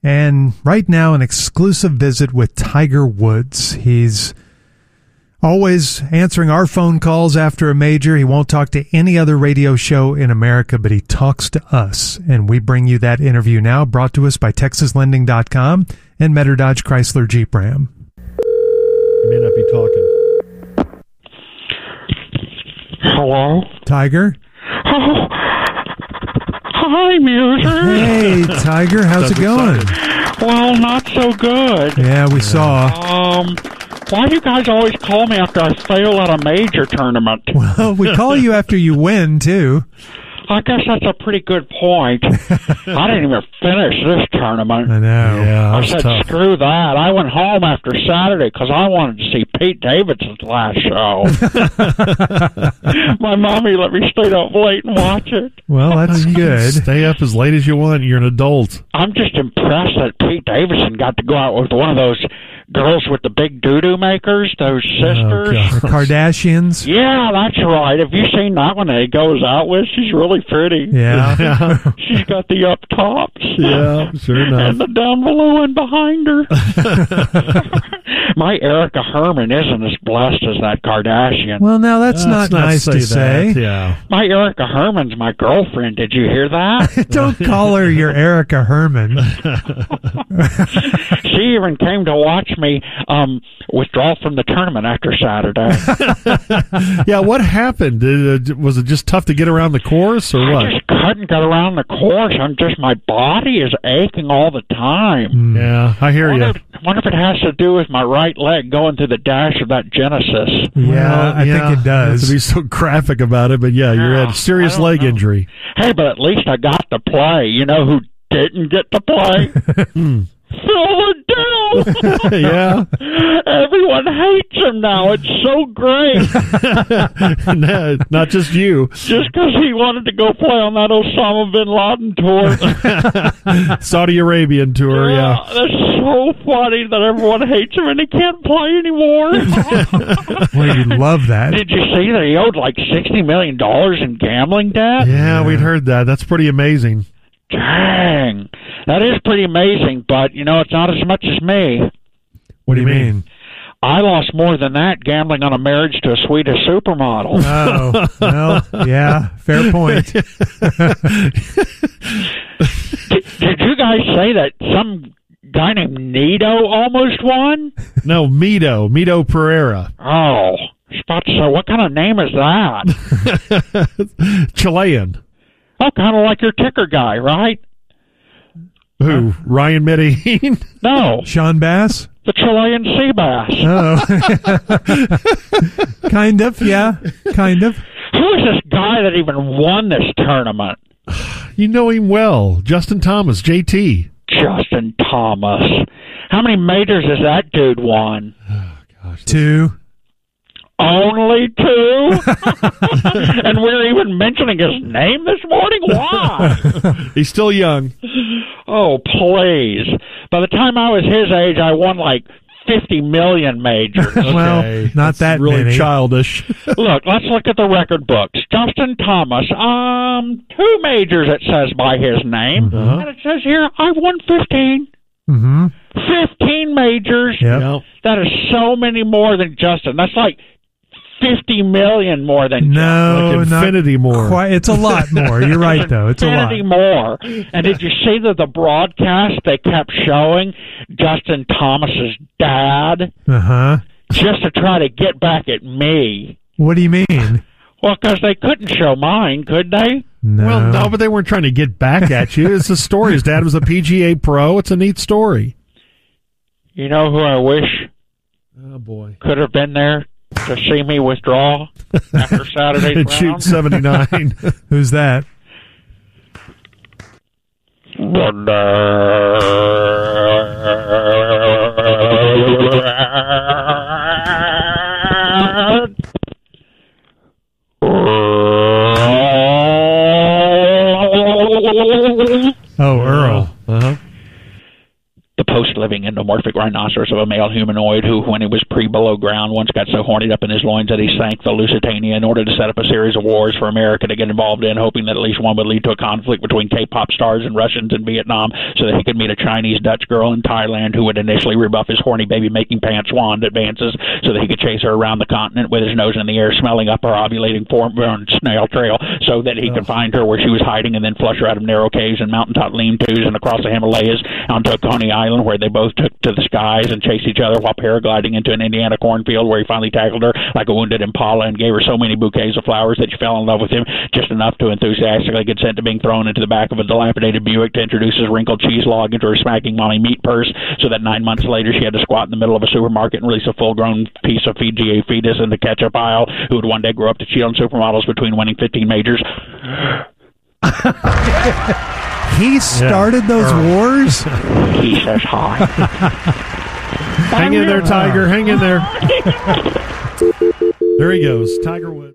And right now, an exclusive visit with Tiger Woods. He's always answering our phone calls after a major. He won't talk to any other radio show in America, but he talks to us. And we bring you that interview now, brought to us by TexasLending.com and Metter Dodge Chrysler Jeep Ram. You may not be talking. Hello? Tiger? Oh, hi, Muser. Hey, Tiger, how's it going? Well, not so good. Yeah, we saw. Why do you guys always call me after I fail at a major tournament? Well, we call you after you win, too. I guess that's a pretty good point. I didn't even finish this tournament. I know. Yeah, I that's said, tough. screw that. I went home after Saturday because I wanted to see Pete Davidson's last show. My mommy let me stay up late and watch it. Well, that's good. Stay up as late as you want. You're an adult. I'm just impressed that Pete Davidson got to go out with one of those girls with the big doo-doo makers, those sisters. The Kardashians. Yeah, that's right. Have you seen that one that he goes out with? She's really pretty. Yeah. She's got the up tops. Yeah, sure enough. And the down below and behind her. My Erica Herman isn't as blessed as that Kardashian. Well, now that's not nice to say. That. Yeah. My Erica Herman's my girlfriend. Did you hear that? Don't call her your Erica Herman. She even came to watch me withdraw from the tournament after Saturday. Yeah, what happened? Was it just tough to get around the course or what? I just couldn't get around the course. My body is aching all the time. Yeah, I hear you. Wonder if it has to do with my right leg going through the dash of that Genesis. Yeah, I think it does. Not to be so graphic about it, but yeah, you had a serious leg injury. Hey, but at least I got to play. You know who didn't get to play? Phil Liddell. Yeah. Everyone hates him now. It's so great. No, not just you. Just because he wanted to go play on that Osama bin Laden tour. Saudi Arabian tour, yeah. That's so funny that everyone hates him and he can't play anymore. Well, you love that. Did you see that he owed like $60 million in gambling debt? Yeah, we'd heard that. That's pretty amazing. Dang. That is pretty amazing, but, it's not as much as me. What do you mean? I lost more than that gambling on a marriage to a Swedish supermodel. Oh, well, yeah, fair point. Did you guys say that some guy named Nito almost won? No, Mito Pereira. Oh, I was about to say, what kind of name is that? Chilean. Oh, kind of like your ticker guy, right? Who? Ryan Medellin? No. Sean Bass? The Chilean sea bass. Oh. Kind of, yeah. Kind of. Who is this guy that even won this tournament? You know him well. Justin Thomas, JT. Justin Thomas. How many majors has that dude won? Oh, gosh. 2. Only 2? And we're even mentioning his name this morning? Why? He's still young. Oh, please. By the time I was his age, I won like 50 million majors. Well, Okay. not That's that really many. childish. Look, let's look at the record books. Justin Thomas, 2 majors it says by his name. Uh-huh. And it says here, I won 15. Mm-hmm. 15 majors. Yep. Yep. That is so many more than Justin. That's like 50 million more than No, Like infinity not more. Quite, it's a lot more. You're right, though. It's a lot. infinity more. And did you see that the broadcast they kept showing Justin Thomas's dad Uh-huh. just to try to get back at me? What do you mean? Well, because they couldn't show mine, could they? No. Well, no, but they weren't trying to get back at you. It's a story. His dad was a PGA pro. It's a neat story. You know who I wish Oh, boy. could have been there to see me withdraw after Saturday's And shoot round? 79. Who's that? The Oh, Earl. Uh-huh. The coast-living endomorphic rhinoceros of a male humanoid who, when he was below ground, once got so horned up in his loins that he sank the Lusitania in order to set up a series of wars for America to get involved in, hoping that at least one would lead to a conflict between K-pop stars and Russians in Vietnam so that he could meet a Chinese Dutch girl in Thailand who would initially rebuff his horny baby-making pants wand advances so that he could chase her around the continent with his nose in the air, smelling up her ovulating form on snail trail so that he could find her where she was hiding and then flush her out of narrow caves and mountaintop lean-tos and across the Himalayas onto Coney Island, where they both took to the skies and chased each other while paragliding into an Indiana cornfield where he finally tackled her like a wounded impala and gave her so many bouquets of flowers that she fell in love with him just enough to enthusiastically consent to being thrown into the back of a dilapidated Buick to introduce his wrinkled cheese log into her smacking mommy meat purse so that 9 months later she had to squat in the middle of a supermarket and release a full-grown piece of PGA fetus in the ketchup aisle who would one day grow up to cheat on supermodels between winning 15 majors. He started those wars? He says hi. Hang in there, Tiger. Hang in there. There he goes, Tiger Woods.